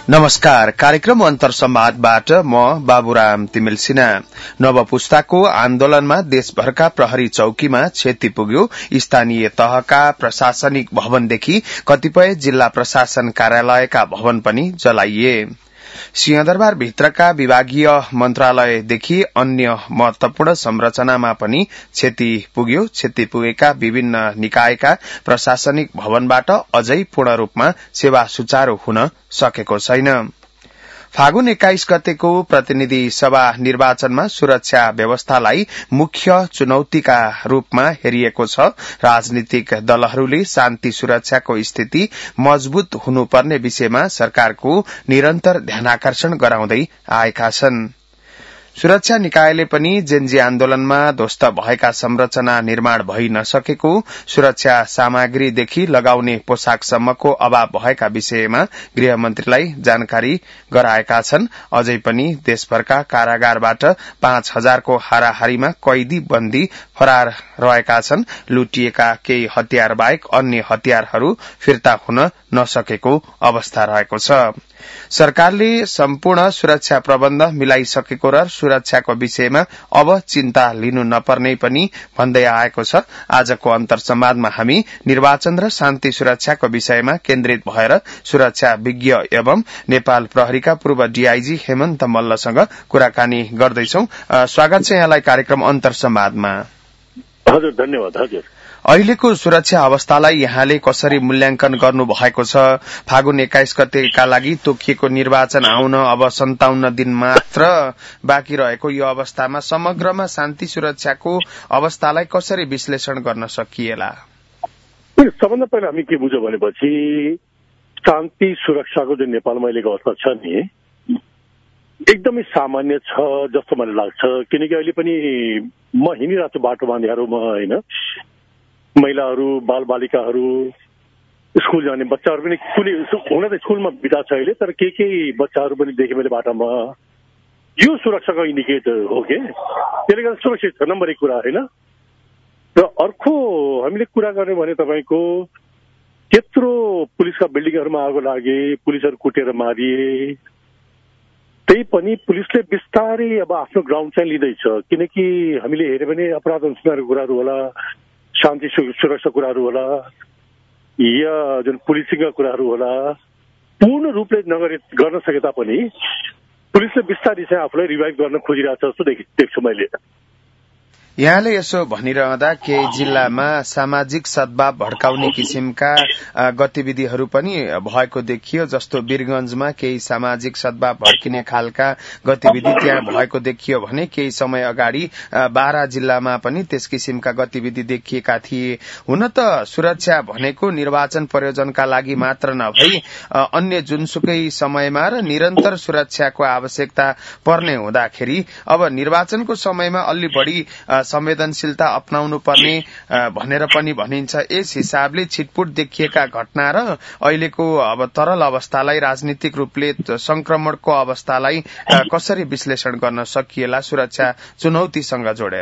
नमस्कार। कार्यक्रम अन्तर संवादबाट म बाबुराम तिमिल सिन्हा। नव पुस्ताको आन्दोलनमा देशभरका प्रहरी चौकीमा क्षति पुग्यो। स्थानीय तहका प्रशासनिक भवनदेखि कतिपय जिल्ला प्रशासन कार्यालयका भवन पनि जलाइए। सिंहदरबार भित्रका विभागीय मन्त्रालयदेखि अन्य महत्वपूर्ण संरचनामा पनि क्षति पुग्यो। क्षति पुगेका विभिन्न निकायका प्रशासनिक भवनबाट अझै पूर्ण रूपमा सेवा सुचारू हुन सकेको छैन। फागुन 21 गतेको प्रतिनिधि सभा निर्वाचनमा सुरक्षा व्यवस्थालाई मुख्य चुनौतीका रूपमा हेरिएको छ। राजनीतिक दलहरूले शान्ति सुरक्षाको स्थिति मजबूत हुनुपर्ने विषयमा सरकारको निरन्तर ध्यानाकर्षण गराउँदै आएका छन्। सुरक्षा निकायले पनि जेन्जी आन्दोलनमा ध्वस्त भएका संरचना निर्माण भइ नसकेको, सुरक्षा सामग्रीदेखि लगाउने पोसाकसम्मको अभाव भएका विषयमा गृहमन्त्रीलाई जानकारी गराएका छन्। अझै पनि देशभरका कारागारबाट 5000 को हाराहारीमा कैदी बन्दी फरार रहेका छन्। लुटिएका केही हतियार बाहेक अन्य हतियारहरू फिर्ता हुन नसकेको अवस्था रहेको छ। सरकारले सम्पूर्ण सुरक्षा प्रबन्ध मिलाइसकेको र सुरक्षाको विषयमा अब चिन्ता लिनु नपर्ने पनि भन्दै आएको छ। आजको अन्तर संवादमा हामी निर्वाचन र शान्ति सुरक्षाको विषयमा केन्द्रित भएर सुरक्षा विज्ञ एवं नेपाल प्रहरीका पूर्व डीआईजी हेमन्त मल्लसँग कुराकानी गर्दैछौं। स्वागत छ यहाँलाई कार्यक्रम अन्तर संवादमा। हजुर, धन्यवाद। हजुर, अहिलेको सुरक्षा अवस्थालाई यहाँले कसरी मूल्याङ्कन गर्नु भएको छ? फागुन 21 गतेका लागि तोकिएको निर्वाचन आउन अब 57 दिन मात्र बाँकी रहेको यो अवस्थामा समग्रमा शान्ति सुरक्षाको अवस्थालाई कसरी विश्लेषण गर्न सकिएला? सबभन्दा पहिला हामी के बुझ्यौं भनेपछि शान्ति सुरक्षाको जुन नेपालमा अहिलेको अवस्था छ नि एकदमै सामान्य छ जस्तो मलाई लाग्छ। किनकि अहिले पनि म हिँडिरहेको छु बाटोमा, अँध्यारोमा होइन, महिलाहरू, बालबालिकाहरू, स्कुल जाने बच्चाहरू पनि हुन त स्कुलमा बिदा छ अहिले, तर केही बच्चाहरू पनि देखेँ मैले बाटोमा। यो सुरक्षाको इन्डिकेटर हो कि त्यसले गर्दा सुरक्षित छ, नम्बर 1 कुरा होइन। र अर्को हामीले कुरा गर्ने भने तपाईँको त्यत्रो पुलिसका बिल्डिङहरूमा आगो लागे, पुलिसहरू कुटेर मारिए, त्यही पनि पुलिसले बिस्तारै अब आफ्नो ग्राउन्ड चाहिँ लिँदैछ। किनकि हामीले हेऱ्यो भने अपराध अनुसन्धानको कुराहरू होला, शान्ति सुरक्षा कुराहरू होला, या जुन पुलिसिङका कुराहरू होला, पूर्ण रूपले गर्न सके तापनि पुलिसले बिस्तारै चाहिँ आफूलाई रिभाइभ गर्न खोजिरहेछ जस्तो देख्छु मैले। यहाँले यसो भनिरहँदा केही जिल्लामा सामाजिक सद्भाव भड्काउने किसिमका गतिविधिहरू पनि भएको देखियो। जस्तो वीरगंजमा केही सामाजिक सद्भाव भड्किने खालका गतिविधि त्यहाँ भएको देखियो भने केही समय अगाडि बारा जिल्लामा पनि त्यस किसिमका गतिविधि देखिएका थिए। हुन त सुरक्षा भनेको निर्वाचन प्रयोजनका लागि मात्र नभई अन्य जुनसुकै समयमा र निरन्तर सुरक्षाको आवश्यकता पर्ने हुँदाखेरि अब निर्वाचनको समयमा अलि बढी संवेदनशीलता अपनाउनु पर्ने भनेर पनि भनिन्छ। यस हिसाबले छिटपुट देखिएका घटना र अहिलेको अब तरल अवस्थालाई, राजनीतिक रूपले संक्रमणको अवस्थालाई कसरी विश्लेषण गर्न सकिएला सुरक्षा चुनौतीसँग जोडेर?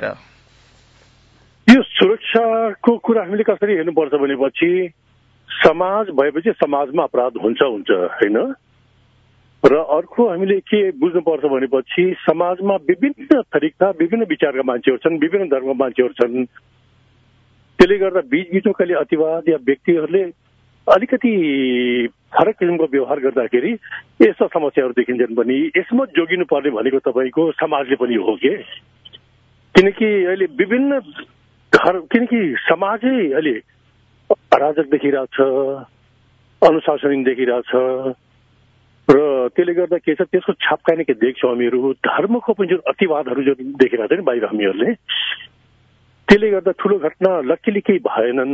यो सुरक्षाको कुरा हामीले कसरी हेर्नुपर्छ भनेपछि समाज भएपछि समाजमा अपराध हुन्छ होइन। र अर्को हामीले के बुझ्नुपर्छ भनेपछि समाजमा विभिन्न थरीका, विभिन्न विचारका मान्छेहरू छन्, विभिन्न धर्मका मान्छेहरू छन्। त्यसले गर्दा बीचमा कहिले अतिवाद या व्यक्तिहरूले अलिकति फरक किसिमको व्यवहार गर्दाखेरि यस्ता समस्याहरू देखिन्छन् पनि। यसमा जोगिनु पर्ने भनेको तपाईँको समाजले पनि हो कि, किनकि अहिले विभिन्न किनकि समाजै अहिले अराजक देखिरहेछ, अनुशासनहीन देखिरहेछ र त्यसले गर्दा के छ त्यसको छाप काने के देख्छौँ हामीहरू। धर्मको पनि जुन अतिवादहरू जुन देखिरहेको छ नि बाहिर हामीहरूले, त्यसले गर्दा ठुलो घटना लक्कीली केही भएनन्।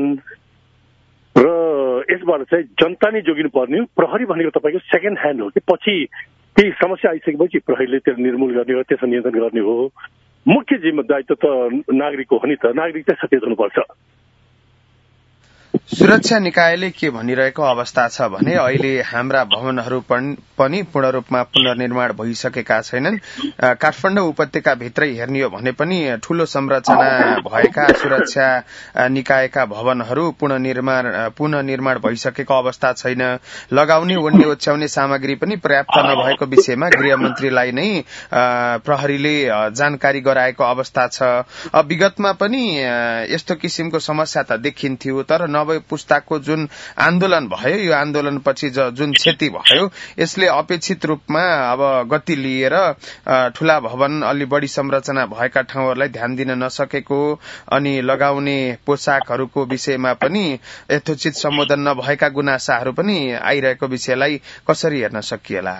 र यसबाट चाहिँ जनता नै जोगिनु पर्ने हो। प्रहरी भनेको तपाईँको सेकेन्ड ह्यान्ड हो कि पछि केही समस्या आइसकेपछि प्रहरीले त्यसलाई निर्मूल गर्ने हो, त्यसलाई नियन्त्रण गर्ने हो। मुख्य दायित्व त नागरिकको हो नि त, नागरिक चाहिँ सचेत हुनुपर्छ। सुरक्षा निकायले के भनिरहेको अवस्था छ भने अहिले हाम्रा भवनहरू पनि पूर्ण रूपमा पुनर्निर्माण भइसकेका छैनन्। काठमाडौँ उपत्यका भित्रै हेर्ने हो भने पनि ठूलो संरचना भएका सुरक्षा निकायका भवनहरू पुनर्निर्माण भइसकेको अवस्था छैन। लगाउने ओड्ने ओछ्याउने सामग्री पनि पर्याप्त नभएको विषयमा गृहमन्त्रीलाई नै प्रहरीले जानकारी गराएको अवस्था छ। विगतमा पनि यस्तो किसिमको समस्या त देखिन्थ्यो, तर नव पुस्ताको जुन आन्दोलन भयो, यो आन्दोलनपछि जुन क्षति भयो यसले अपेक्षित रूपमा अब गति लिएर ठूला भवन अलि बढी संरचना भएका ठाउँहरूलाई ध्यान दिन नसकेको, अनि लगाउने पोसाकहरूको विषयमा पनि यथोचित सम्बोधन नभएका गुनासाहरू पनि आइरहेको विषयलाई कसरी हेर्न सकिएला?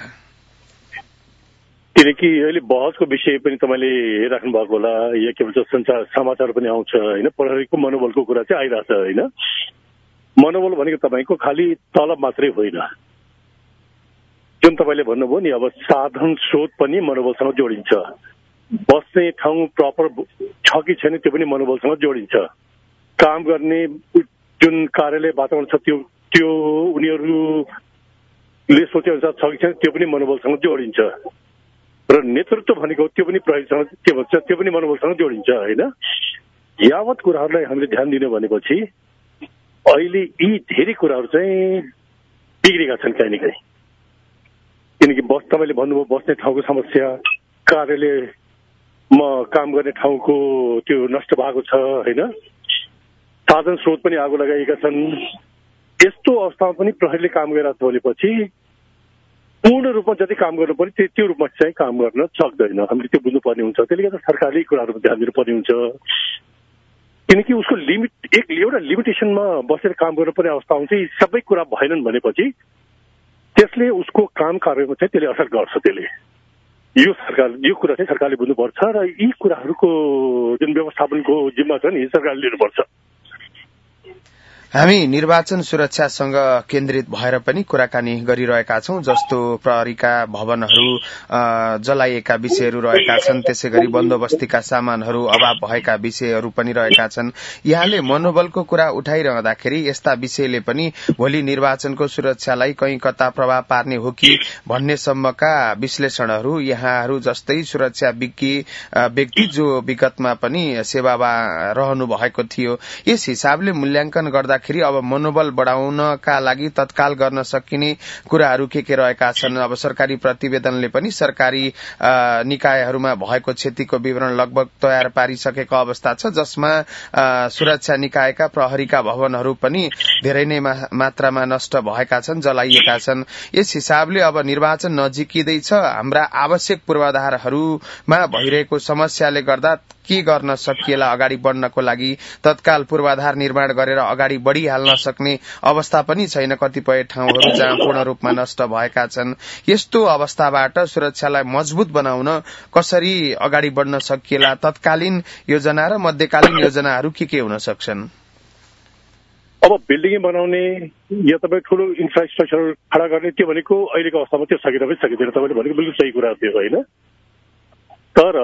किनकि अहिले बहसको विषय पनि तपाईँले हेरिराख्नु भएको होला, या के भन्छ समाचार पनि आउँछ होइन, प्रहरीको मनोबलको कुरा चाहिँ आइरहेछ होइन। मनोबल भनेको तपाईँको खालि तलब मात्रै होइन, जुन तपाईँले भन्नुभयो नि, अब साधन स्रोत पनि मनोबलसँग जोडिन्छ। बस्ने ठाउँ प्रपर छ कि छैन त्यो पनि मनोबलसँग जोडिन्छ। काम गर्ने जुन कार्यालय वातावरण छ त्यो उनीहरूले सोचे अनुसार छ कि छैन त्यो पनि मनोबलसँग जोडिन्छ। र नेतृत्व भनेको त्यो पनि प्रहरीसँग के भन्छ त्यो पनि मनोबलसँग जोडिन्छ होइन। यावत कुराहरूलाई हामीले ध्यान दिनु भनेपछि अहिले यी धेरै कुराहरू चाहिँ बिग्रेका छन् कहीँ न कहीँ। किनकि तपाईँले भन्नुभयो बस्ने ठाउँको समस्या, कार्यालयमा काम गर्ने ठाउँको त्यो नष्ट भएको छ होइन, साधन स्रोत पनि आगो लगाएका छन्। यस्तो अवस्थामा पनि प्रहरीले काम गरिरहेको छ भनेपछि पूर्ण रूपमा जति काम गर्नु पर्यो त्यो रूपमा चाहिँ काम गर्न सक्दैन। हामीले त्यो बुझ्नुपर्ने हुन्छ। त्यसले गर्दा सरकारले कुराहरूमा ध्यान दिनुपर्ने हुन्छ। किनकि उसको एउटा लिमिटेसनमा बसेर काम गर्नुपर्ने अवस्था हुन्छ। यी सबै कुरा भएनन् भनेपछि त्यसले उसको काम कार्यमा चाहिँ त्यसले असर गर्छ। त्यसले यो कुरा चाहिँ सरकारले बुझ्नुपर्छ र यी कुराहरूको जुन व्यवस्थापनको जिम्मा छ नि सरकारले लिनुपर्छ। हामी निर्वाचन सुरक्षासँग केन्द्रित भएर पनि कुराकानी गरिरहेका छौं, जस्तो प्रहरीका भवनहरू जलाइएका विषयहरू रहेका छन्, त्यसै गरी बन्दोबस्तीका सामानहरू अभाव भएका विषयहरू पनि रहेका छन्। यहाँले मनोबलको कुरा उठाइरहँदाखेरि यस्ता विषयले पनि भोलि निर्वाचनको सुरक्षालाई कहीँ कता प्रभाव पार्ने हो कि भन्ने सम्मका विश्लेषणहरू यहाँहरू जस्तै सुरक्षा व्यक्ति जो विगतमा पनि सेवामा रहनु भएको थियो, यस हिसाबले मूल्याङ्कन गर्दा अब मनोबल बढाउनका लागि तत्काल गर्न सकिने कुराहरू के रहेका छन्? अब सरकारी प्रतिवेदनले पनि सरकारी निकायहरूमा भएको क्षतिको विवरण लगभग तयार पारिसकेको अवस्था छ, जसमा सुरक्षा निकायका प्रहरीका भवनहरू पनि धेरै नै मात्रामा नष्ट भएका छन्, जलाइएका छन्। यस हिसाबले अब निर्वाचन नजिकिँदैछ, हाम्रा आवश्यक पूर्वाधारहरूमा भइरहेको समस्याले गर्दा के गर्न सकिएला अगाडि बढ्नको लागि? तत्काल पूर्वाधार निर्माण गरेर अगाडि बढ़िहाल्न सक्ने अवस्था पनि छैन कतिपय ठाउँहरू जहाँ पूर्ण रूपमा नष्ट भएका छन्। यस्तो अवस्थाबाट सुरक्षालाई मजबुत बनाउन कसरी अगाडि बढ्न सकिएला? तत्कालीन योजना र मध्यकालीन योजनाहरू के हुन सक्छन्? अब बिल्डिङ बनाउने या तपाईँ ठूलो इन्फ्रास्ट्रक्चर खडा गर्ने त्यो भनेको अहिलेको अवस्थामा त्यो सकिन पनि सकिँदैन। तपाईँले भनेको बिल्कुल सही कुरा थियो होइन, तर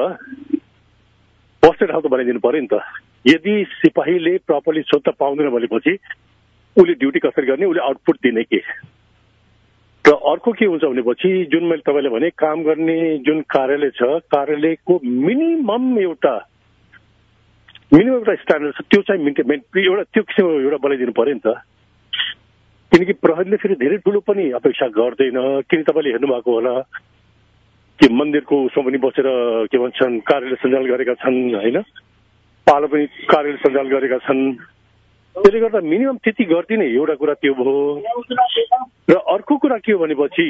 बस्ने ठाउँ त बनाइदिनु पर्यो नि त। यदि सिपाहीले प्रपरली सोध त पाउँदैन भनेपछि उसले ड्युटी कसरी गर्ने, उसले आउटपुट दिने के? र अर्को के हुन्छ भनेपछि जुन मैले तपाईँले भने काम गर्ने जुन कार्यालय छ, कार्यालयको मिनिमम एउटा स्ट्यान्डर्ड छ, त्यो चाहिँ त्यो किसिमको एउटा बनाइदिनु पर्यो नि त। किनकि प्रहरीले फेरि धेरै ठुलो पनि अपेक्षा गर्दैन। किन तपाईँले हेर्नुभएको होला कि मन्दिरको उसमा पनि बसेर के भन्छन् कार्यालय सञ्चालन गरेका छन् होइन, पालो पनि कार्यालय सञ्चालन गरेका छन्। त्यसले गर्दा मिनिमम त्यति गरिदिने एउटा कुरा त्यो भयो। र अर्को कुरा के हो भनेपछि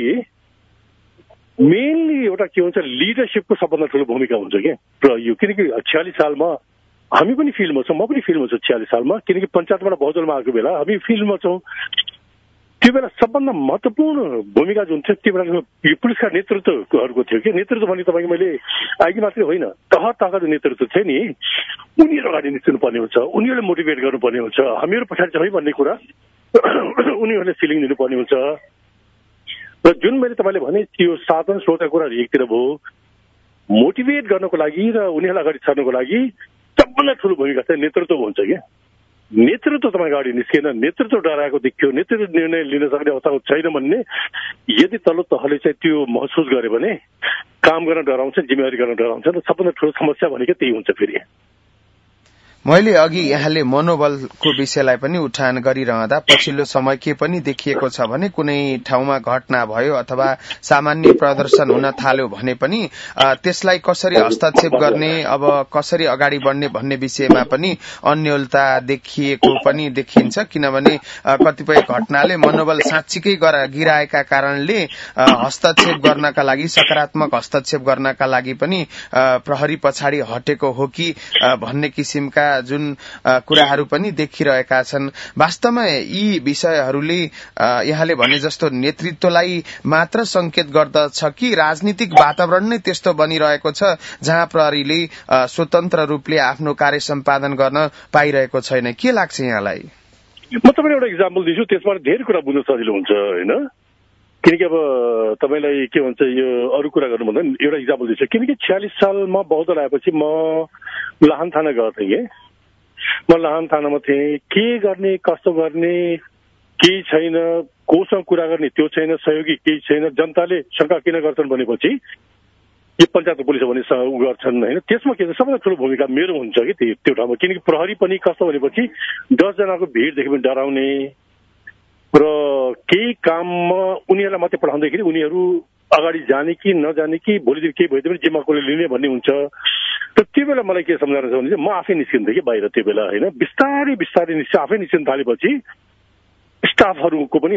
मेनली एउटा के हुन्छ लिडरसिपको सबभन्दा ठुलो भूमिका हुन्छ क्या। र यो किनकि 46 सालमा हामी पनि फिल्डमा छौँ, म पनि फिल्डमा छु 46 सालमा, किनकि पञ्चायतबाट बहुदलमा आएको बेला हामी फिल्डमा छौँ। त्यो बेला सबभन्दा महत्त्वपूर्ण भूमिका जुन थियो त्यो बेला यो पुलिसका नेतृत्वहरूको थियो कि। नेतृत्व भने तपाईँको मैले आइकी मात्रै होइन, तहका जो नेतृत्व थियो नि उनीहरू अगाडि निस्किनु पर्ने हुन्छ, उनीहरूले मोटिभेट गर्नुपर्ने हुन्छ। हामीहरू पछाडि छ है भन्ने कुरा उनीहरूले फिलिङ दिनुपर्ने हुन्छ। र जुन मैले तपाईँले भने त्यो साधन स्रोतका कुराहरू एकतिर भयो, मोटिभेट गर्नको लागि र उनीहरूलाई अगाडि छर्नको लागि सबभन्दा ठुलो भूमिका चाहिँ नेतृत्व हुन्छ क्या। नेतृत्व तपाईँ अगाडि निस्किएन, नेतृत्व डराएको देखियो, नेतृत्व निर्णय लिन सक्ने अवस्था छैन भन्ने यदि तल्लो तहले चाहिँ त्यो महसुस गर्यो भने काम गर्न डराउँछ, जिम्मेवारी गर्न डराउँछ र सबभन्दा ठुलो समस्या भनेको त्यही हुन्छ। फेरि मैले अघि यहाँले मनोबलको विषयलाई पनि उठान गरिरहँदा पछिल्लो समय के पनि देखिएको छ भने कुनै ठाउँमा घटना भयो अथवा सामान्य प्रदर्शन हुन थाल्यो भने पनि त्यसलाई कसरी हस्तक्षेप गर्ने, अब कसरी अगाडि बढ्ने भन्ने विषयमा पनि अन्योलता देखिएको पनि देखिन्छ। किनभने कतिपय घटनाले मनोबल साँच्चीकै गिराएका कारणले हस्तक्षेप गर्नका लागि, सकारात्मक हस्तक्षेप गर्नका लागि पनि प्रहरी पछाडि हटेको हो कि भन्ने किसिमका जुन कुराहरू पनि देखिरहेका छन्। वास्तवमा यी विषयहरूले यहाँले भने जस्तो नेतृत्वलाई मात्र संकेत गर्दछ कि राजनीतिक वातावरण नै त्यस्तो बनिरहेको छ जहाँ प्रहरीले स्वतन्त्र रूपले आफ्नो कार्य सम्पादन गर्न पाइरहेको छैन? के लाग्छ यहाँलाई? म तपाईँलाई एउटा इक्जाम्पल दिन्छु, त्यसबाट धेरै कुरा बुझ्न सजिलो हुन्छ होइन। किनकि अब तपाईँलाई के भन्छ, यो अरू कुरा गर्नुभन्दा एउटा इक्जाम्पल दिन्छु। किनकि 46 सालमा बहुदल आएपछि म लाहान थाना गएको थिएँ कि म लाहान थानामा थिएँ। के गर्ने, कस्तो गर्ने केही छैन, कोसँग कुरा गर्ने त्यो छैन, सहयोगी केही छैन। जनताले शंका किन गर्छन् भनेपछि यो पञ्चायत पुलिस भने उ गर्छन् होइन। त्यसमा के सबभन्दा ठुलो भूमिका मेरो हुन्छ कि त्यो ठाउँमा। किनकि प्रहरी पनि कस्तो भनेपछि 10 जनाको भिडदेखि पनि डराउने र केही काममा उनीहरूलाई मात्रै पठाउँदाखेरि उनीहरू अगाडि जाने कि नजाने कि भोलिदेखि केही भइदियो भने जिम्मा कसले लिने भन्ने हुन्छ। र त्यो बेला मलाई के सम्झाउनु छ भने म आफै निस्किन्थेँ कि बाहिर त्यो बेला होइन। बिस्तारै बिस्तारै आफै निस्किन थालेपछि स्टाफहरूको पनि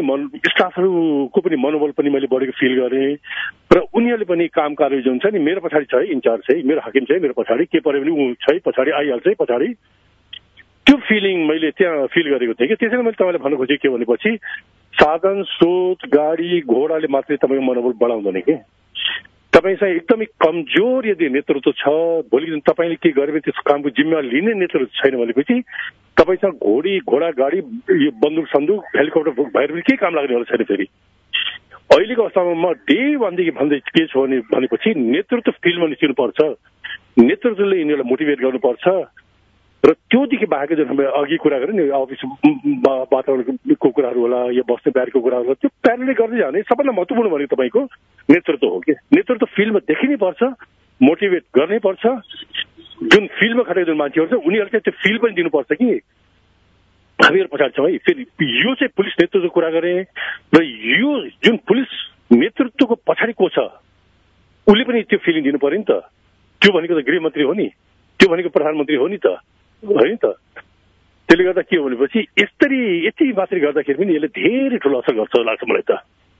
मनोबल पनि मैले बढेको फिल गरेँ र उनीहरूले पनि काम कार्य जो हुन्छ नि, मेरो पछाडि छ है इन्चार्ज है, मेरो हाकिम छ है, मेरो पछाडि के पऱ्यो भने ऊ छ पछाडि आइहाल्छ है पछाडि। त्यो फिलिङ मैले त्यहाँ फिल गरेको थिएँ कि। त्यसैले मैले तपाईँलाई भन्नु खोजेँ के भनेपछि साधन स्रोत गाडी घोडाले मात्रै तपाईँको मनोबल बढाउँदैन कि। तपाईँसँग एकदमै कमजोर यदि नेतृत्व छ, भोलि दिन तपाईँले के गर्यो भने त्यस कामको जिम्मेवारी लिने नेतृत्व छैन भनेपछि तपाईँसँग घोडा गाडी यो बन्दुक सन्दुक हेलिकप्टर भएर पनि केही काम लाग्ने होला छैन। फेरि अहिलेको अवस्थामा म डे वानदेखि भन्दै के छु भनेपछि नेतृत्व फिल्डमा निस्किनु पर्छ, नेतृत्वले यिनीहरूलाई मोटिभेट गर्नुपर्छ र त्योदेखि बाहेक जुन हामीले अघि कुरा गऱ्यौँ नि अफिस वातावरणको कुराहरू होला या बस्ने प्यारको कुराहरू होला, त्यो प्यारले गर्दै जाने सबभन्दा महत्त्वपूर्ण भनेको तपाईँको नेतृत्व हो कि। नेतृत्व फिल्डमा देखिनै पर्छ, मोटिभेट गर्नै पर्छ। जुन फिल्डमा खटेको जुन मान्छेहरू छ उनीहरूले चाहिँ त्यो फिल पनि दिनुपर्छ कि हामीहरू पछाडि छौँ है। फेरि यो चाहिँ पुलिस नेतृत्वको कुरा गरेँ र यो जुन पुलिस नेतृत्वको पछाडि को छ उसले पनि त्यो फिलिङ दिनु पर्यो नि त। त्यो भनेको त गृहमन्त्री हो नि, त्यो भनेको प्रधानमन्त्री हो नि त, होइन त। त्यसले गर्दा के हो भनेपछि यति मात्रै गर्दाखेरि पनि यसले धेरै ठुलो असर गर्छ जस्तो लाग्छ मलाई त।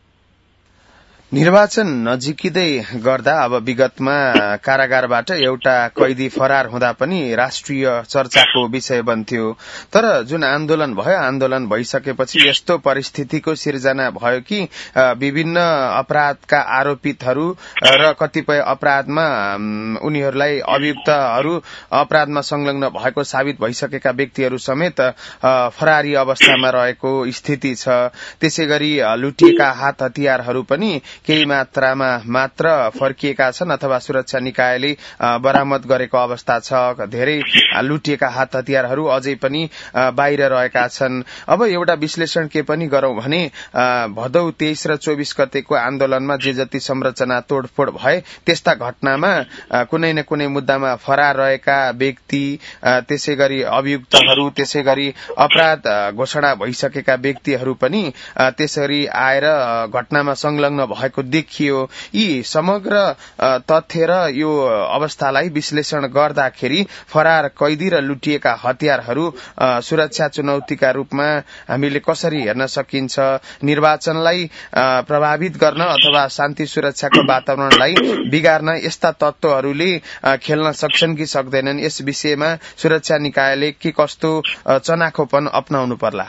निर्वाचन नजिकिँदै गर्दा अब विगतमा कारागारबाट एउटा कैदी फरार हुँदा पनि राष्ट्रिय चर्चाको विषय बन्थ्यो। तर जुन आन्दोलन भयो, आन्दोलन भइसकेपछि यस्तो परिस्थितिको सिर्जना भयो कि विभिन्न अपराधका आरोपितहरू र कतिपय अपराधमा उनीहरूलाई अभियुक्तहरू अपराधमा संलग्न भएको साबित भइसकेका व्यक्तिहरू समेत फरारी अवस्थामा रहेको स्थिति छ। त्यसैगरी लुटिएका हात हतियारहरू पनि केही मात्रामा मात्र फर्किएका छन् अथवा सुरक्षा निकायले बरामद गरेको अवस्था छ। धेरै लुटिएका हात हतियारहरू अझै पनि बाहिर रहेका छन्। अब एउटा विश्लेषण के पनि गरौं भने भदौ 23 र 24 गतेको आन्दोलनमा जे जति संरचना तोडफोड भए त्यस्ता घटनामा कुनै न कुनै मुद्दामा फरार रहेका व्यक्ति, त्यसैगरी अभियुक्तहरू, त्यसैगरी अपराध घोषणा भइसकेका व्यक्तिहरू पनि त्यसरी आएर घटनामा संलग्न भएको देखियो। यी समग्र तथ्य र यो अवस्थालाई विश्लेषण गर्दाखेरि फरार कैदी र लुटिएका हतियारहरू सुरक्षा चुनौतीका रूपमा हामीले कसरी हेर्न सकिन्छ? निर्वाचनलाई प्रभावित गर्न अथवा शान्ति सुरक्षाको वातावरणलाई बिगार्न यस्ता तत्त्वहरूले खेल्न सक्छन् कि सक्दैनन्? यस विषयमा सुरक्षा निकायले के कस्तो चनाखोपन अपनाउनु पर्ला?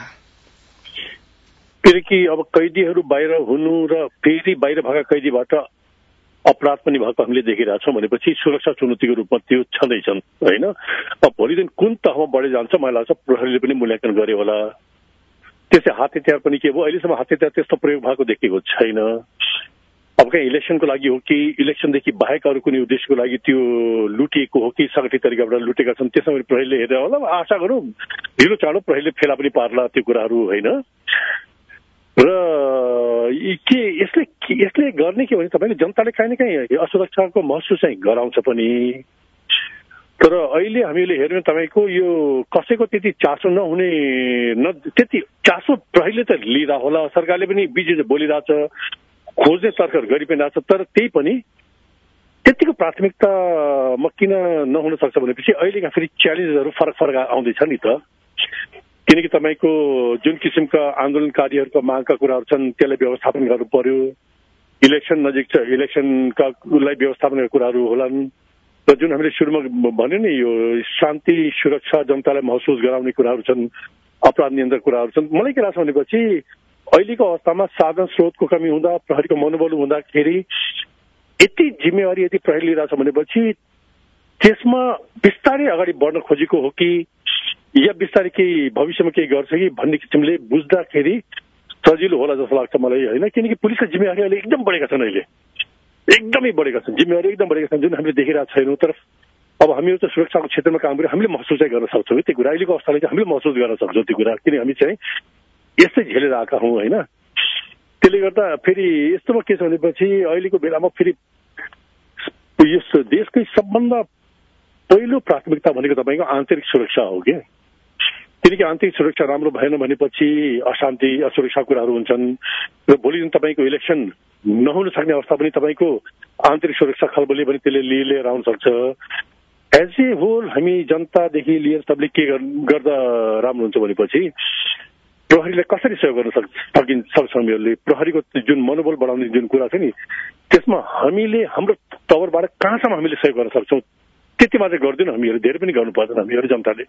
किनकि अब कैदीहरू बाहिर हुनु र फेरि बाहिर भएका कैदीबाट अपराध पनि भएको हामीले देखिरहेछौँ भनेपछि सुरक्षा चुनौतीको रूपमा त्यो छँदैछन् होइन। अब भोलि दिन कुन तहमा बढेर जान्छ मलाई लाग्छ प्रहरीले पनि मूल्याङ्कन गर्यो होला। त्यसै हात हतियार पनि के भयो, अहिलेसम्म हात हतियार त्यस्तो प्रयोग भएको देखिएको छैन। अब कहीँ इलेक्सनको लागि हो कि इलेक्सनदेखि बाहेक अरू कुनै उद्देश्यको लागि त्यो लुटिएको हो कि सङ्गठित तरिकाबाट लुटेका छन् त्यसमा प्रहरीले हेरेर होला। आशा गरौँ ढिलो चाँडो प्रहरीले फेला पनि पार्ला त्यो कुराहरू होइन। र के यसले गर्ने के भने तपाईँले जनताले काहीँ न काहीँ असुरक्षाको महसुस चाहिँ गराउँछ पनि। तर अहिले हामीले हेर्यौँ तपाईँको यो कसैको त्यति चासो नहुने त्यति चासो प्रहरीले त लिइरह होला, सरकारले पनि बिच बोलिरहेछ, खोज्ने तर्कहरू गरि पनि रहेछ। तर त्यही पनि त्यतिको प्राथमिकतामा किन नहुन सक्छ भनेपछि अहिलेका फेरि च्यालेन्जहरू फरक फरक आउँदैछ नि त। किनकि तपाईँको जुन किसिमका आन्दोलनकारीहरूका मागका कुराहरू छन् त्यसलाई व्यवस्थापन गर्नु पर्यो। इलेक्सन नजिक छ, इलेक्सनकालाई व्यवस्थापन गर्ने कुराहरू होलान्। र जुन हामीले सुरुमा भन्यो नि यो शान्ति सुरक्षा जनतालाई महसुस गराउने कुराहरू छन्, अपराध नियन्त्रण कुराहरू छन्। मलाई के लाग्छ भनेपछि अहिलेको अवस्थामा साधन स्रोतको कमी हुँदा, प्रहरीको मनोबल हुँदाखेरि यति जिम्मेवारी यदि प्रहरी लिइरहेछ भनेपछि त्यसमा बिस्तारै अगाडि बढ्न खोजेको हो कि या बिस्तारै केही भविष्यमा केही गर्छ कि भन्ने किसिमले बुझ्दाखेरि सजिलो होला जस्तो लाग्छ मलाई होइन। किनकि पुलिसका जिम्मेवारी अहिले एकदम बढेका छन्, अहिले एकदमै बढेका छन्, जिम्मेवारी एकदम बढेका छन् जुन हामीले देखिरहेको छैनौँ। तर अब हामीहरू चाहिँ सुरक्षाको क्षेत्रमा काम गरेर हामीले महसुस चाहिँ गर्न सक्छौँ त्यो कुरा। अहिलेको अवस्थाले चाहिँ हामीले महसुस गर्न सक्छौँ त्यो कुरा, किन हामी चाहिँ यस्तै झेलेर आएका हौँ होइन। त्यसले गर्दा फेरि यस्तोमा के छ भनेपछि अहिलेको बेलामा फेरि यस देशकै सबभन्दा पहिलो प्राथमिकता भनेको तपाईँको आन्तरिक सुरक्षा हो कि। किनकि आन्तरिक सुरक्षा राम्रो भएन भनेपछि अशान्ति असुरक्षा कुराहरू हुन्छन् र भोलि दिन तपाईँको इलेक्सन नहुन सक्ने अवस्था पनि तपाईँको आन्तरिक सुरक्षा खलबलले पनि त्यसले लिएर आउन सक्छ। एज ए होल हामी जनतादेखि लिएर सबले के गर्दा राम्रो हुन्छ भनेपछि प्रहरीलाई कसरी सहयोग गर्न सक्छ हामीहरूले। प्रहरीको जुन मनोबल बढाउने जुन कुरा छ नि त्यसमा हामीले हाम्रो तवरबाट कहाँसम्म हामीले सहयोग गर्न सक्छौँ त्यति मात्रै गर्दैनौँ हामीहरू, धेरै पनि गर्नु पर्दैन हामीहरू जनताले।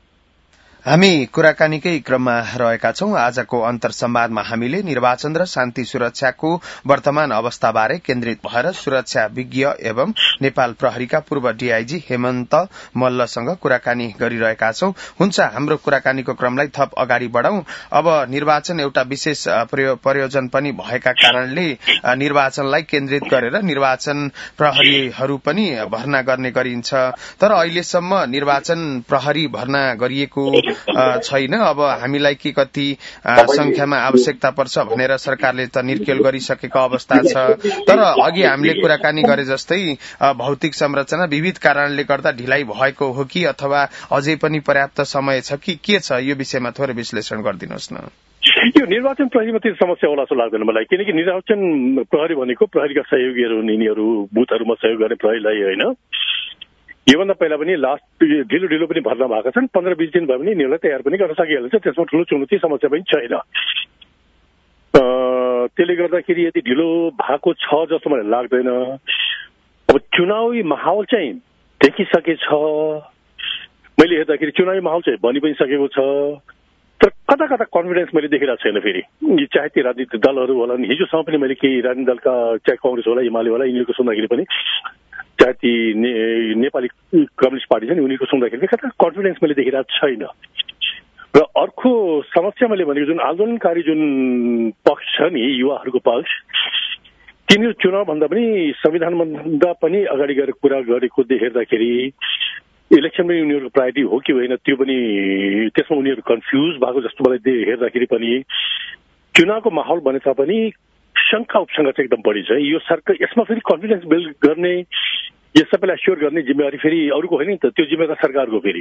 हामी कुराकानीकै क्रममा रहेका छौं। आजको अन्तर संवादमा हामीले निर्वाचन र शान्ति सुरक्षाको वर्तमान अवस्थाबारे केन्द्रित भएर सुरक्षा विज्ञ एवं नेपाल प्रहरीका पूर्व डीआईजी हेमन्त मल्लसँग कुराकानी गरिरहेका छौं। हुन्छ, हाम्रो कुराकानीको क्रमलाई थप अगाडि बढ़ाउँ। अब निर्वाचन एउटा विशेष प्रयोजन पनि भएका कारणले निर्वाचनलाई केन्द्रित गरेर निर्वाचन प्रहरीहरू पनि भर्ना गर्ने गरिन्छ। तर अहिलेसम्म निर्वाचन प्रहरी भर्ना गरिएको छैन। अब हामीलाई के कति संख्यामा आवश्यकता पर्छ भनेर सरकारले त निर्केल गरिसकेको अवस्था छ। तर अघि हामीले कुराकानी गरे जस्तै भौतिक संरचना विविध कारणले गर्दा ढिलाइ भएको हो कि अथवा अझै पनि पर्याप्त समय छ कि के छ, यो विषयमा थोरै विश्लेषण गरिदिनुहोस् न। यो निर्वाचन प्रहरीमा त्यो समस्या होला जस्तो लाग्दैन मलाई। किनकि निर्वाचन प्रहरी भनेको प्रहरीका सहयोगीहरू हुन्, यिनीहरू बुथहरूमा सहयोग गर्ने प्रहरीलाई होइन। योभन्दा पहिला पनि लास्ट ढिलो पनि भर्ना भएका छन्। 15-20 दिन भयो भने यिनीहरूलाई तयार पनि गर्न सकिहाल्छ, त्यसमा ठुलो चुनौती समस्या पनि छैन। त्यसले गर्दाखेरि यदि ढिलो भएको छ जस्तो मलाई लाग्दैन। अब चुनावी माहौल चाहिँ देखिसकेछ, मैले हेर्दाखेरि चुनावी माहौल चाहिँ बनि पनि सकेको छ। तर कता कता कन्फिडेन्स मैले देखिरहेको छैन। फेरि चाहे ती राजनीतिक दलहरू होला, हिजोसम्म पनि मैले केही राजनीतिक दलका चाहे कांग्रेस होला एमाले होला यिनीहरूको सुन्दाखेरि पनि, चाहे ती नेपाली कम्युनिस्ट पार्टी छ नि उनीहरूको सुन्दाखेरि कता कन्फिडेन्स मैले देखिरहेको छैन। र अर्को समस्या मैले भनेको जुन आन्दोलनकारी जुन पक्ष छ नि युवाहरूको पक्ष, तिनीहरू चुनावभन्दा पनि संविधानभन्दा पनि अगाडि गएर कुरा गरेको हेर्दाखेरि इलेक्सनमै उनीहरूको प्रायोरिटी हो कि होइन त्यो पनि त्यसमा उनीहरू कन्फ्युज भएको जस्तो मलाई हेर्दाखेरि पनि चुनावको माहौल बने तापनि शङ्का उपशङ्का चाहिँ एकदम बढी छ। यो सरकार यसमा फेरि कन्फिडेन्स बिल्ड गर्ने, यो सबैलाई एस्योर गर्ने जिम्मेवारी फेरि अरूको होइन नि त, त्यो जिम्मेवारी सरकारको। फेरि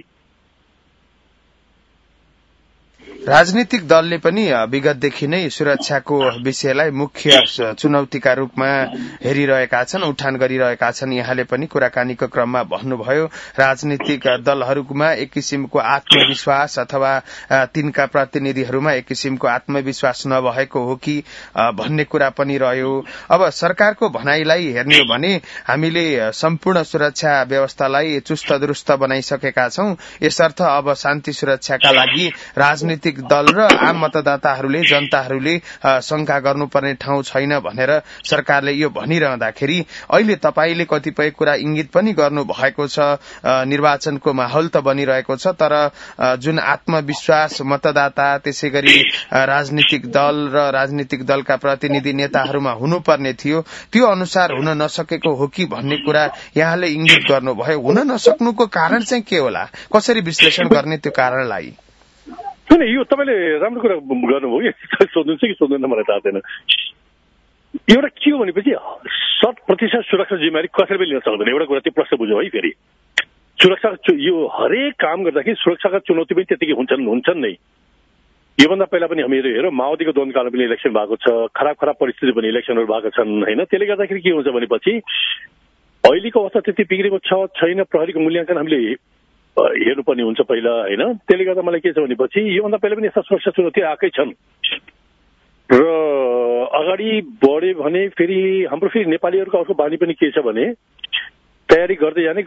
राजनीतिक दलले पनि विगतदेखि नै सुरक्षाको विषयलाई मुख्य चुनौतीका रूपमा हेरिरहेका छन्, उठान गरिरहेका छन्। यहाँले पनि कुराकानीको क्रममा भन्नुभयो राजनीतिक दलहरूमा एक किसिमको आत्मविश्वास अथवा तिनका प्रतिनिधिहरूमा एक किसिमको आत्मविश्वास नभएको हो कि भन्ने कुरा पनि रह्यो। अब सरकारको भनाइलाई हेर्ने हो भने हामीले सम्पूर्ण सुरक्षा व्यवस्थालाई चुस्त दुरुस्त बनाइसकेका छौं, यसर्थ अब शान्ति सुरक्षाका लागि राजनीतिक राजनीतिक दल र आम मतदाताहरूले जनताहरूले शंका गर्नुपर्ने ठाउँ छैन भनेर सरकारले यो भनिरहँदाखेरि अहिले तपाईले कतिपय कुरा इंगित पनि गर्नु भएको छ। निर्वाचनको माहौल त बनिरहेको छ, तर जुन आत्मविश्वास मतदाता त्यसैगरी राजनीतिक दल र राजनीतिक दलका प्रतिनिधि नेताहरूमा हुनुपर्ने थियो त्यो अनुसार हुन नसकेको हो कि भन्ने कुरा यहाँले इंगित गर्नुभयो। हुन नसक्नुको कारण चाहिँ के होला, कसरी विश्लेषण गर्ने त्यो कारणलाई? होइन, यो तपाईँले राम्रो कुरा गर्नुभयो कि सोध्नुहुन्छ कि सोध्दैन मलाई थाहा छैन। एउटा के हो भनेपछि 100% सुरक्षा जिम्मेवारी कसैले पनि लिन सक्दैन। एउटा कुरा त्यो प्रश्न बुझ्यो है। फेरि सुरक्षा यो हरेक काम गर्दाखेरि सुरक्षाका चुनौती पनि त्यतिकै हुन्छन् नै। योभन्दा पहिला पनि हामीहरू हेरौँ, माओवादीको द्वन्द्वकालमा पनि इलेक्सन भएको छ, खराब परिस्थिति पनि इलेक्सनहरू भएको छन् होइन। त्यसले गर्दाखेरि के हुन्छ भनेपछि अहिलेको अवस्था त्यति बिग्रेको छैन। प्रहरीको मूल्याङ्कन हामीले हेर्नुपर्ने हुन्छ पहिला होइन। त्यसले गर्दा मलाई के छ भनेपछि योभन्दा पहिला पनि यस्ता सुरक्षा चुनौती आएकै छन् र अगाडि बढ्यो भने फेरि हाम्रो नेपालीहरूको अर्को बानी पनि के छ भने तयारी गर्दै जाने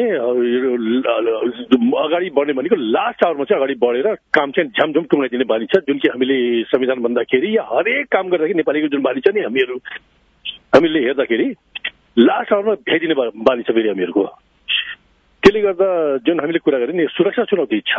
अगाडि बढ्ने भनेको लास्ट आवरमा चाहिँ अगाडि बढेर काम चाहिँ झ्यामझुम टुङ्गाइदिने बानी छ, जुन कि हामीले संविधान भन्दाखेरि या हरेक काम गर्दाखेरि नेपालीको जुन बानी छ नि हामीले हेर्दाखेरि लास्ट आवरमा भ्याइदिने बानी छ फेरि हामीहरूको। त्यसले गर्दा जुन हामीले कुरा गऱ्यौँ नि सुरक्षा चुनौती छ,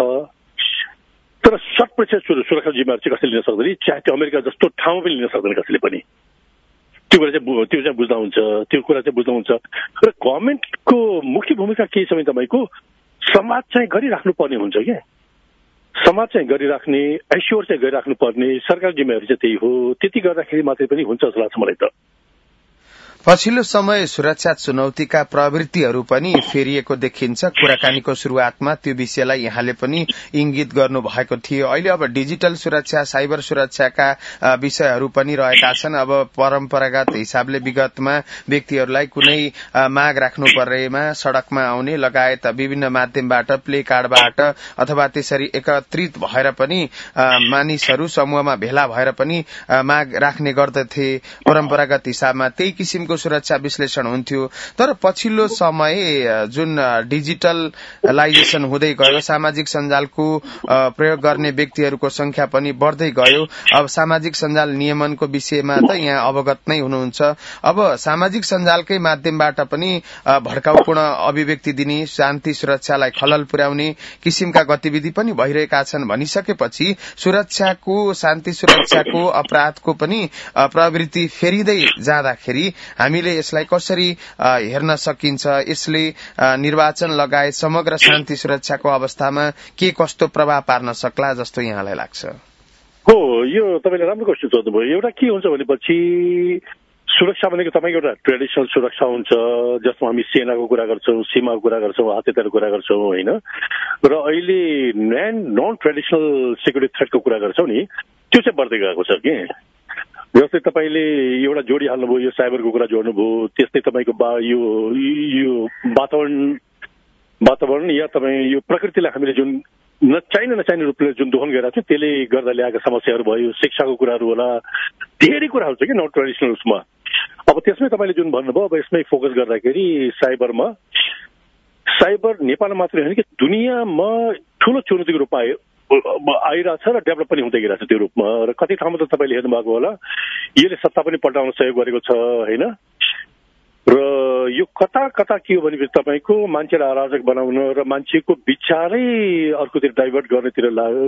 तर 100% सुरक्षा जिम्मेवारी चाहिँ कसैले लिन सक्दैन, चाहे त्यो अमेरिका जस्तो ठाउँ पनि लिन सक्दैन कसैले पनि। त्यो चाहिँ बुझ्दा हुन्छ, त्यो कुरा चाहिँ बुझ्दा हुन्छ। र गभर्मेन्टको मुख्य भूमिका के छ भने तपाईँको समाज चाहिँ गरिराख्नु पर्ने हुन्छ क्या। समाज चाहिँ गरिराख्ने, एस्योर चाहिँ गरिराख्नु पर्ने सरकार जिम्मेवारी चाहिँ त्यही हो। त्यति गर्दाखेरि मात्रै पनि हुन्छ जस्तो लाग्छ मलाई त। पछिल्लो समय सुरक्षा चुनौतीका प्रवृत्तिहरू पनि फेरिएको देखिन्छ। कुराकानीको शुरूआतमा त्यो विषयलाई यहाँले पनि इंगित गर्नु भएको थियो। अहिले अब डिजिटल सुरक्षा, साइबर सुरक्षाका विषयहरू पनि रहेका छन्। अब परम्परागत हिसाबले विगतमा व्यक्तिहरूलाई कुनै माग राख्नु परेमा सड़कमा आउने लगायत विभिन्न माध्यमबाट, प्ले कार्डबाट अथवा त्यसरी एकत्रित भएर पनि मानिसहरू समूहमा भेला भएर पनि माग राख्ने गर्दथे। परम्परागत हिसाबमा त्यही किसिमको सुरक्षा विश्लेषण हुन्थ्यो। तर पछिल्लो समय जुन डिजिटलाइजेसन हुँदै गयो, सामाजिक सञ्जालको प्रयोग गर्ने व्यक्तिहरूको संख्या पनि बढ्दै गयो। अब सामाजिक सञ्जाल नियमनको विषयमा त यहाँ अवगत नै हुनुहुन्छ। अब सामाजिक सञ्जालकै माध्यमबाट पनि भड्काउपूर्ण अभिव्यक्ति दिने, शान्ति सुरक्षालाई खलल पुर्याउने किसिमका गतिविधि पनि भइरहेका छन् भनिसकेपछि सुरक्षाको, शान्ति सुरक्षाको, अपराधको पनि प्रवृत्ति फेरिँदै जाँदाखेरि हामीले यसलाई कसरी हेर्न सकिन्छ? यसले निर्वाचन लगायत समग्र शान्ति सुरक्षाको अवस्थामा के कस्तो प्रभाव पार्न सक्ला जस्तो यहाँलाई लाग्छ? हो, यो तपाईँले राम्रो क्वेसन सोध्नुभयो। एउटा के हुन्छ भनेपछि सुरक्षा भनेको तपाईँको एउटा ट्रेडिसनल सुरक्षा हुन्छ, जसमा हामी सेनाको कुरा गर्छौँ, सीमाको कुरा गर्छौँ, हतियारको कुरा गर्छौँ होइन। र अहिले नन ट्रेडिसनल सेक्युरिटी थ्रेटको कुरा गर्छौँ नि, त्यो चाहिँ बढ्दै गएको छ कि। जस्तै तपाईँले एउटा जोडी हाल्नुभयो, यो साइबरको कुरा जोड्नुभयो, त्यस्तै तपाईँको यो वातावरण या तपाईँ यो प्रकृतिलाई हामीले जुन नचाहिने रूपले जुन दोहन गरिरहेको थियो त्यसले गर्दा ल्याएका समस्याहरू भयो, शिक्षाको कुराहरू होला, धेरै कुराहरू छ कि नन ट्रेडिसनल उसमा। अब त्यसमै तपाईँले जुन भन्नुभयो, अब यसमै फोकस गर्दाखेरि साइबर नेपालमा मात्रै होइन कि दुनियाँमा ठुलो चुनौतीको रूपमा आइरहेछ र डेभलप पनि हुँदै गइरहेछ त्यो रूपमा। र कति ठाउँमा त तपाईँले हेर्नुभएको होला, यसले सत्ता पनि पल्टाउन सहयोग गरेको छ होइन। र यो कता के हो भनेपछि तपाईँको मान्छेलाई अराजक बनाउन र मान्छेको विचारै अर्कोतिर डाइभर्ट गर्नेतिर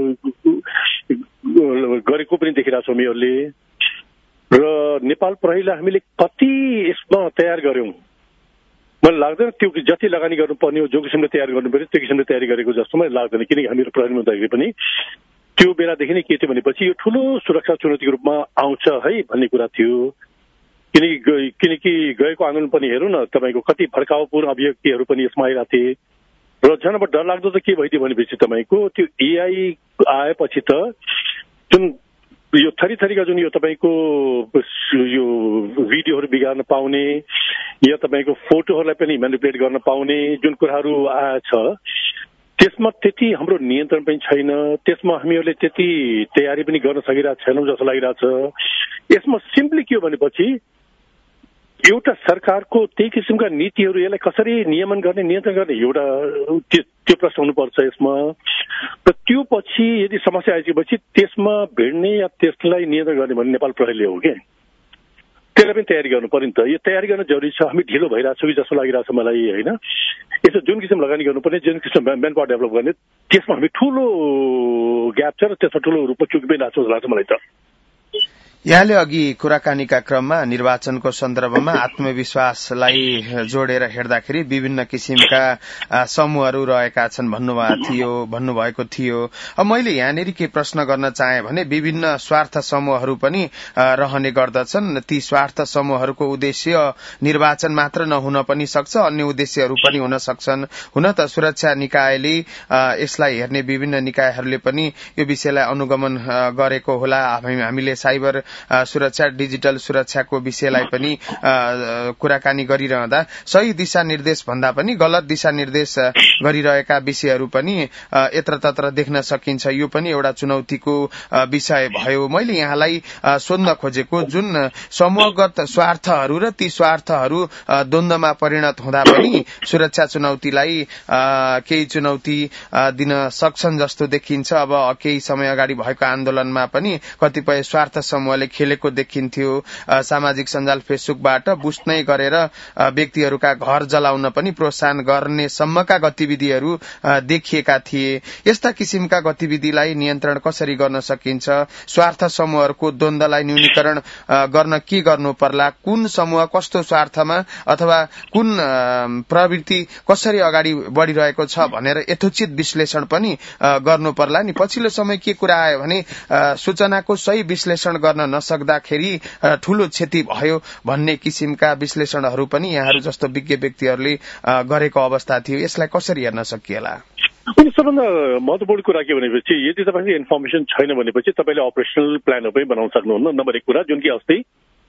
गरेको पनि देखिरहेछौँ यहरूले। र नेपाल प्रहरीलाई हामीले कति यसमा तयार गर्यौँ मलाई लाग्दैन। त्यो जति लगानी गर्नुपर्ने हो, जो किसिमले तयार गर्नु पर्यो त्यो किसिमले तयारी गरेको जस्तो मलाई लाग्दैन। किनकि हामीहरू प्रहरीमा हुँदाखेरि पनि त्यो बेलादेखि नै के थियो भनेपछि यो ठुलो सुरक्षा चुनौतीको रूपमा आउँछ है भन्ने कुरा थियो। किनकि गएको आन्दोलन पनि हेरौँ न, तपाईँको कति भड्काउपूर्ण अभिव्यक्तिहरू पनि यसमा आइरहेको थिए। र झन् अब डरलाग्दो त के भइदियो भनेपछि तपाईँको त्यो एआई आएपछि त जुन यो थरीका जुन यो तपाईँको यो भिडियोहरू बिगार्न पाउने या तपाईँको फोटोहरूलाई पनि म्यानिपुलेट गर्न पाउने जुन कुराहरू आएछ, त्यसमा त्यति हाम्रो नियन्त्रण पनि छैन। त्यसमा हामीहरूले त्यति तयारी पनि गर्न सकिरहेको छैनौँ जस्तो लागिरहेछ। यसमा सिम्पली के हो भनेपछि एउटा सरकारको त्यही किसिमका नीतिहरू यसलाई कसरी नियमन गर्ने नियन्त्रण गर्ने एउटा त्यो प्रश्न हुनुपर्छ यसमा। र त्यो पछि यदि समस्या आइसकेपछि त्यसमा भिड्ने या त्यसलाई नियन्त्रण गर्ने भन्ने नेपाल प्रहरीले हो कि त्यसलाई पनि तयारी गर्नु पर्यो नि त। यो तयारी गर्न जरुरी छ। हामी ढिलो भइरहेको छौँ कि जस्तो लागिरहेको छ मलाई होइन। यसो जुन किसिम लगानी गर्नुपर्ने जुन किसिम म्यान पावर डेभलप गर्ने त्यसमा हामी ठुलो ग्याप छ र त्यसमा ठुलो रूपमा चुकिरहेको जस्तो लाग्छ मलाई त। यहाँले अघि कुराकानीका क्रममा निर्वाचनको सन्दर्भमा आत्मविश्वासलाई जोडेर हेर्दाखेरि विभिन्न किसिमका समूहहरू रहेका छन् भन्नुभएको थियो। अब मैले यहाँनिर के प्रश्न गर्न चाहे भने विभिन्न स्वार्थ समूहहरू पनि रहने गर्दछन्। ती स्वार्थ समूहहरूको उद्देश्य निर्वाचन मात्र नहुन पनि सक्छ, अन्य उद्देश्यहरू पनि हुन सक्छन्। हुन त सुरक्षा निकायले यसलाई हेर्ने विभिन्न निकायहरूले पनि यो विषयलाई अनुगमन गरेको होला। हामीले साइबर सुरक्षा डिजिटल सुरक्षाको विषयलाई पनि कुराकानी गरिरहँदा सही दिशानिर्देश भन्दा पनि गलत दिशानिर्देश गरिरहेका विषयहरू पनि यत्रतत्र देख्न सकिन्छ। यो पनि एउटा चुनौतीको विषय भयो। मैले यहाँलाई सोध्न खोजेको जुन समूहगत स्वार्थहरू र ती स्वार्थहरू द्वन्द्वमा परिणत हुँदा पनि सुरक्षा चुनौतीलाई केही चुनौती दिन सक्छन् जस्तो देखिन्छ। अब केही समय अगाडि भएको आन्दोलनमा पनि कतिपय स्वार्थ समूहले खेलेको देखिन्थ्यो। सामाजिक सञ्जाल फेसबुकबाट बुस्नै गरेर व्यक्तिहरूका घर जलाउन पनि प्रोत्साहन गर्ने सम्मका गतिविधिहरू देखिएका थिए। यस्ता किसिमका गतिविधिलाई नियन्त्रण कसरी गर्न सकिन्छ? स्वार्थ समूहहरूको द्वन्द्वलाई न्यूनीकरण गर्न के गर्नु पर्ला? कुन समूह कस्तो स्वार्थमा अथवा कुन प्रवृत्ति कसरी अगाडि बढ़िरहेको छ भनेर यथोचित विश्लेषण पनि गर्नु पर्ला नि। पछिल्लो समय के कुरा आयो भने सूचनाको सही विश्लेषण गर्न नसक्दाखेरि ठूलो क्षति भयो भन्ने किसिमका विश्लेषणहरू पनि यहाँहरू जस्तो विज्ञ व्यक्तिहरूले गरेको अवस्था थियो। यसलाई कसरी हेर्न सकिएला? अनि सबभन्दा महत्त्वपूर्ण कुरा के भनेपछि यदि तपाईको इन्फर्मेसन छैन भनेपछि तपाईले अपरेसनल प्लानहरू पनि बनाउन सक्नुहुन्न। नम्बर 1 कुरा जुन कि अस्ति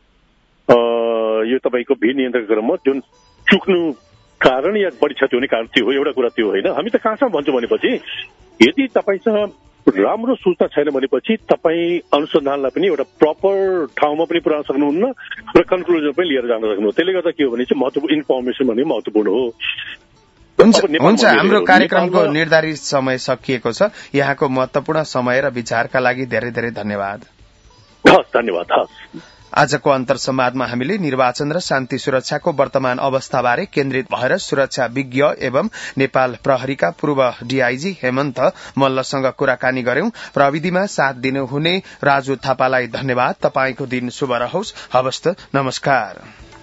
यो तपाईको भिड नियन्त्रण क्रममा जुन चुक्नु कारण या बढी क्षति हुने कारण थियो एउटा कुरा त्यो होइन। हामी त कहाँसम्म भन्छौँ भनेपछि यदि तपाईसँग राम्रो सूचना छैन भनेपछि तपाईँ अनुसन्धानलाई पनि एउटा प्रपर ठाउँमा पनि पुर्याउन सक्नुहुन्न र कन्क्लुजन पनि लिएर जान सक्नुहुन्न। त्यसले गर्दा के हो भने चाहिँ महत्त्वपूर्ण इन्फर्मेसन भने महत्त्वपूर्ण हो। हुन्छ, हाम्रो कार्यक्रमको निर्धारित समय सकिएको छ। यहाँको महत्त्वपूर्ण समय र विचारका लागि धेरै धेरै धन्यवाद। धन्यवाद। आजको अन्तर्संवादमा हामीले निर्वाचन र शान्ति सुरक्षाको वर्तमान अवस्थाबारे केन्द्रित भएर सुरक्षा विज्ञ एवं नेपाल प्रहरीका पूर्व डीआईजी हेमन्त मल्लसँग कुराकानी गर्यौं। प्रविधिमा साथ दिनुहुने राजु थापालाई धन्यवाद। तपाईको दिन शुभ रहोस्। हवस्त, नमस्कार।